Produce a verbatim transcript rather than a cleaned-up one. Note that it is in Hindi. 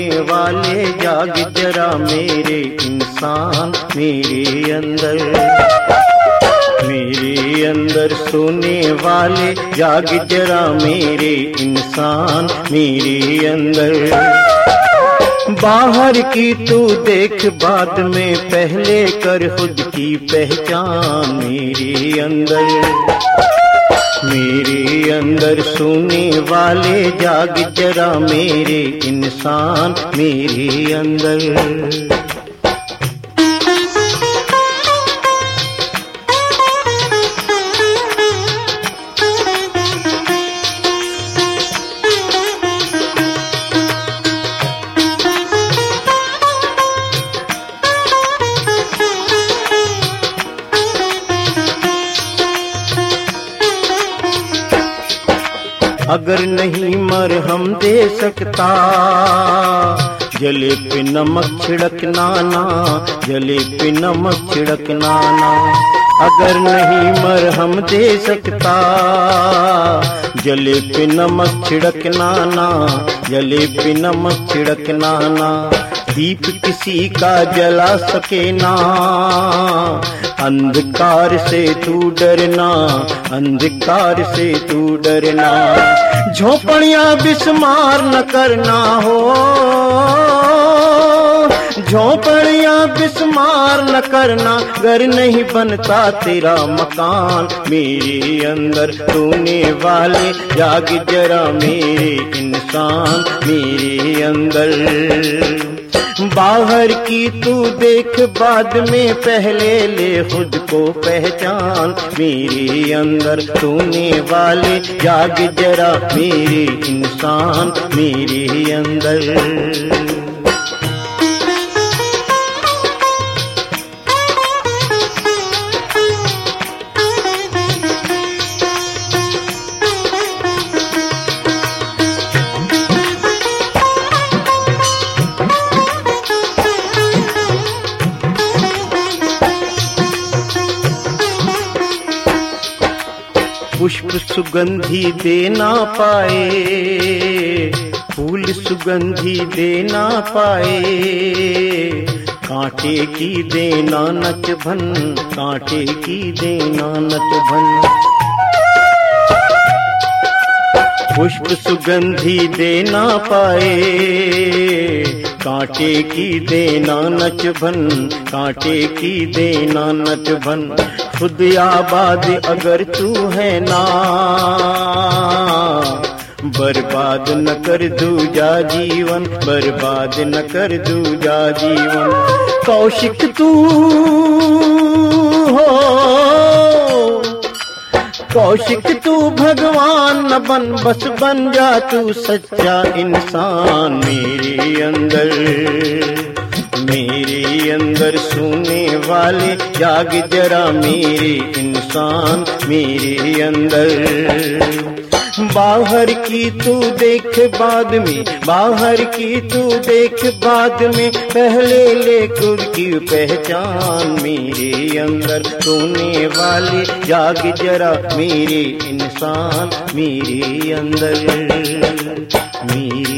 सुनने वाले जाग जरा मेरे इंसान मेरे अंदर, मेरे अंदर सोने वाले जाग जरा मेरे इंसान मेरे अंदर। बाहर की तू देख बाद में पहले कर खुद की पहचान मेरे अंदर, मेरे अंदर सोने वाले जाग जरा मेरे इंसान मेरे अंदर। अगर नहीं मरहम दे सकता जले पे नमक छिड़कना ना, जले पे नमक छिड़कना ना। अगर नहीं मरहम दे सकता जले पे नमक छिड़कना ना, जले पे नमक छिड़कना ना। दीप किसी का जला सके ना, अंधकार से तू डरना, अंधकार से तू डरना। झोपड़ियां बिस्मार न करना हो, झोपड़ियां बिस्मार न करना। घर नहीं बनता तेरा मकान मेरे अंदर सोने वाले जाग जरा मेरे इंसान मेरे अंदर। बाहर की तू देख बाद में पहले ले खुद को पहचान मेरे अंदर सोने वाले जाग जरा मेरे इंसान मेरे अंदर। पुष्प सुगंधी दे ना पाए, फूल सुगंधी दे ना पाए। कांटे की देना नच भन, कांटे की देना नच भन। पुष्प सुगंधी दे ना पाए, कांटे की देना नच भन, कांटे की देना नच भन। खुद आबाद अगर तू है ना, बर्बाद न कर दूजा जीवन, बर्बाद न कर दूजा जीवन। कौशिक तू हो, कौशिक तू भगवान न बन, बस बन जा तू सच्चा इंसान मेरे अंदर, मेरे अंदर सोने वाले जाग जरा मेरे इंसान मेरे अंदर। बाहर की तू देख बाद में, बाहर की तू देख बाद में पहले ले खुद की पहचान मेरे अंदर सोने वाले जाग जरा मेरे इंसान मेरे अंदर मेरे